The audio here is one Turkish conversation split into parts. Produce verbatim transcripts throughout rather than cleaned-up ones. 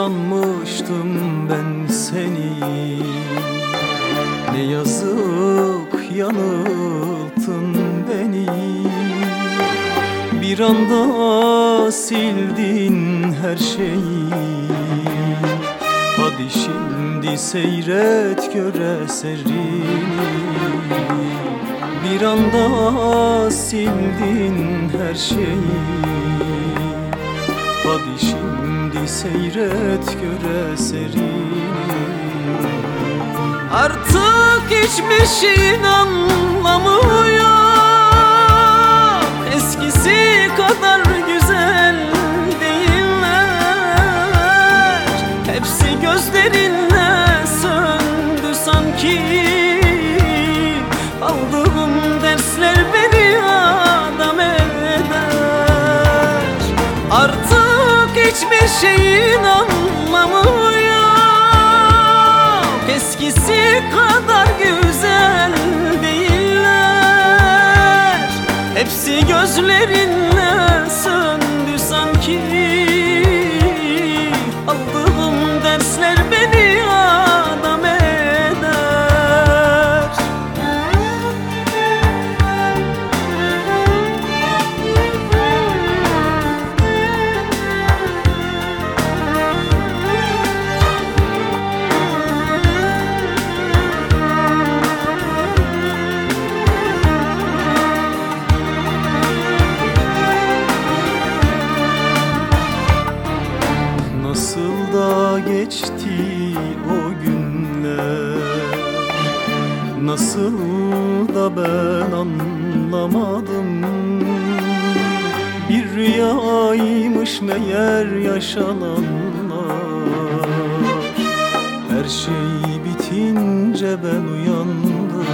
sanmıştım ben seni. Ne yazık yanılttın beni. Bir anda sildin her şeyi. Hadi şimdi seyret gör eserini. Bir anda sildin her şeyi. Hadi şimdi seyret gör eserini. Artık hiçbir şeyin anlamı yok. Eskisi kadar güzel değiller. Hepsi gözlerinle söndü sanki. Aldığım dersler beni adam eder. Artık hiçbir şeyin anlamı yok. Eskisi kadar güzel değiller. Hepsi gözlerinle söndü sanki. Aldığım dersler beni adam eder. Nasıl da geçti o günler, nasıl da ben anlamadım. Bir rüyaymış meğer yaşananlar. Her şey bitince ben uyandım.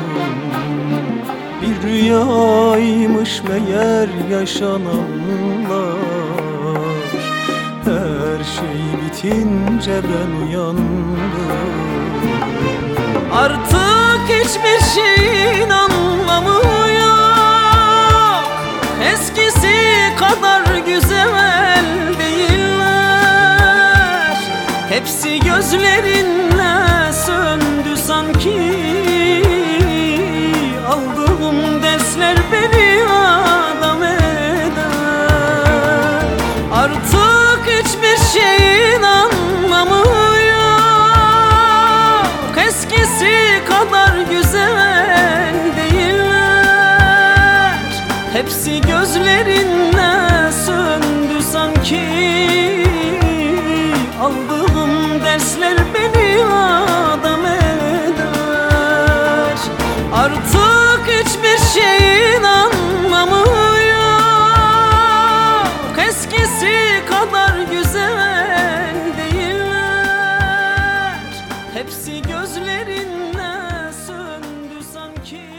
Bir rüyaymış meğer yaşananlar. Her şey bitince ben uyandım. Artık hiçbir şeyin anlamı yok. Eskisi kadar güzel değiller. Hepsi gözlerinle söndü sanki. Aldığım dersler beni adam eder. Artık hiçbir şeyin anlamı yok. Eskisi kadar güzel değiller. Hepsi gözlerinle söndü sanki. Aldığım dersler beni adam eder. Artık hiçbir şeyin anlamı yok. Eskisi kadar güzel değiller. Hepsi gözlerinle söndü sanki.